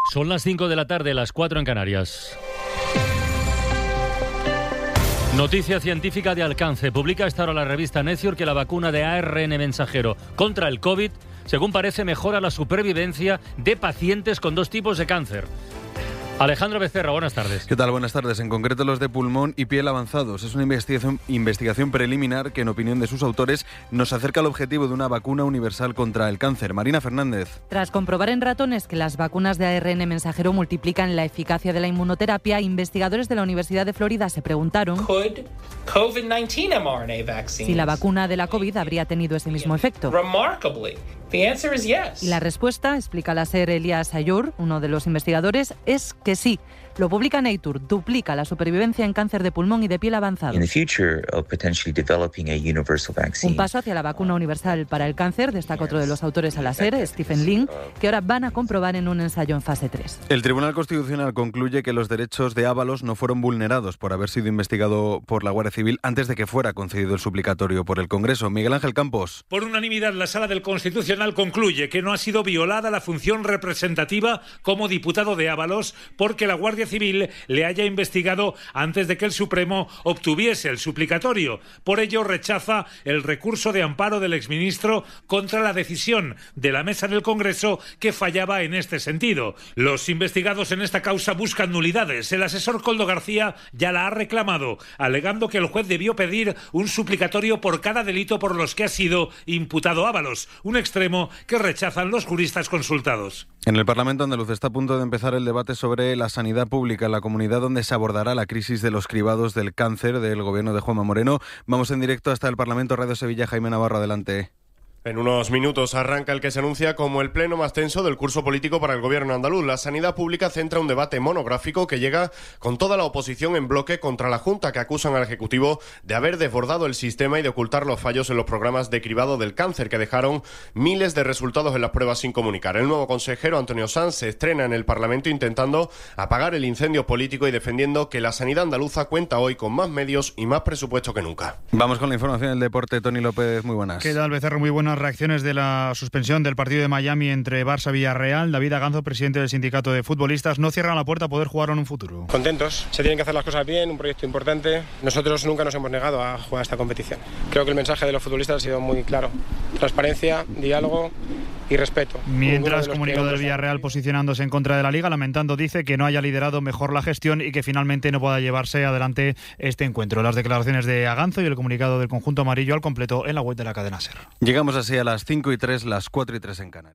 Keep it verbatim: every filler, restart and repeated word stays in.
Son las cinco de la tarde, las cuatro en Canarias. Noticia científica de alcance. Publica esta hora la revista Nature que la vacuna de A R N mensajero contra el COVID, según parece, mejora la supervivencia de pacientes con dos tipos de cáncer. Alejandro Becerra, buenas tardes. ¿Qué tal? Buenas tardes. En concreto los de pulmón y piel avanzados. Es una investigación, investigación preliminar que, en opinión de sus autores, nos acerca al objetivo de una vacuna universal contra el cáncer. Marina Fernández. Tras comprobar en ratones que las vacunas de A R N mensajero multiplican la eficacia de la inmunoterapia, investigadores de la Universidad de Florida se preguntaron si la vacuna de la COVID habría tenido ese mismo efecto. Y la respuesta, explica la SER Elías Ayur, uno de los investigadores, es que sí. Lo publica Nature, duplica la supervivencia en cáncer de pulmón y de piel avanzado. Un paso hacia la vacuna universal para el cáncer, destaca otro de los autores a la SER, Stephen Lin, que ahora van a comprobar en un ensayo en fase tres. El Tribunal Constitucional concluye que los derechos de Ábalos no fueron vulnerados por haber sido investigado por la Guardia Civil antes de que fuera concedido el suplicatorio por el Congreso. Miguel Ángel Campos. Por unanimidad, la Sala del Constitucional concluye que no ha sido violada la función representativa como diputado de Ábalos porque la Guardia Civil le haya investigado antes de que el Supremo obtuviese el suplicatorio. Por ello, rechaza el recurso de amparo del exministro contra la decisión de la mesa del Congreso que fallaba en este sentido. Los investigados en esta causa buscan nulidades. El asesor Koldo García ya la ha reclamado, alegando que el juez debió pedir un suplicatorio por cada delito por los que ha sido imputado Ábalos, un extremo que rechazan los juristas consultados. En el Parlamento andaluz está a punto de empezar el debate sobre la sanidad pública en la comunidad, donde se abordará la crisis de los cribados del cáncer del gobierno de Juanma Moreno. Vamos en directo hasta el Parlamento, Radio Sevilla. Jaime Navarro, adelante. En unos minutos arranca el que se anuncia como el pleno más tenso del curso político para el gobierno andaluz. La sanidad pública centra un debate monográfico que llega con toda la oposición en bloque contra la Junta, que acusan al Ejecutivo de haber desbordado el sistema y de ocultar los fallos en los programas de cribado del cáncer, que dejaron miles de resultados en las pruebas sin comunicar. El nuevo consejero, Antonio Sanz, se estrena en el Parlamento intentando apagar el incendio político y defendiendo que la sanidad andaluza cuenta hoy con más medios y más presupuesto que nunca. Vamos con la información del deporte. Tony López, muy buenas. ¿Qué tal, Becerro? Muy buenas. Reacciones de la suspensión del partido de Miami entre Barça y Villarreal. David Aganzo, presidente del sindicato de futbolistas, no cierra la puerta a poder jugar en un futuro. Contentos, se tienen que hacer las cosas bien, un proyecto importante. Nosotros nunca nos hemos negado a jugar esta competición. Creo que el mensaje de los futbolistas ha sido muy claro: transparencia, diálogo y respeto. Mientras, comunicado del Villarreal posicionándose en contra de la Liga, lamentando, dice, que no haya liderado mejor la gestión y que finalmente no pueda llevarse adelante este encuentro. Las declaraciones de Aganzo y el comunicado del conjunto amarillo al completo en la web de la cadena SER. Llegamos así a las cinco y tres, las cuatro y tres en Canarias.